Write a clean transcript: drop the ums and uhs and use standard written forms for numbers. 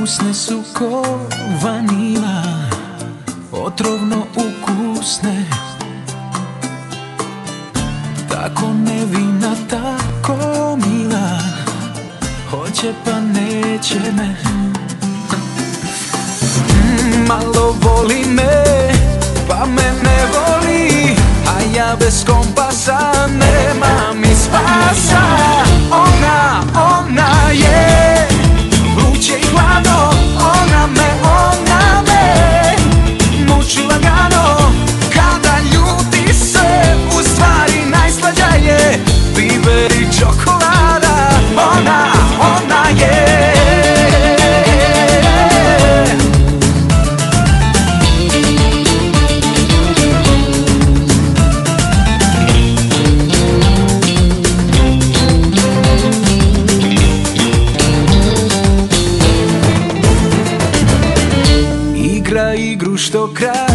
Usne su ko vanila, otrovno ukusne, tako nevina, tako mila, hoće pa neće me. Malo voli me, pa me ne voli, a ja bez kompasa nema mi spasa. Ona je vruće i hladno, ona me muči lagano. Kada ljuti se, u stvari najslađa je biber i čokolada. Ona je. Igra igru što kraj